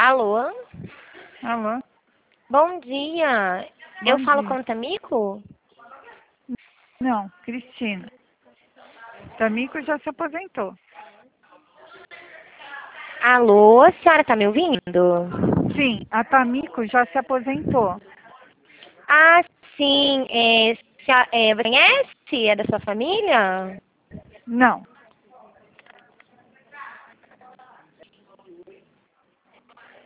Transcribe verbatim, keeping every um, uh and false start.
Alô? Alô? Bom dia. Bom Eu falo dia. com o Tamico? Não, Cristina. Tamico já se aposentou. Alô, a senhora tá me ouvindo? Sim, a Tamico já se aposentou. Ah, sim. É, se a- é, você conhece? É da sua família? Não.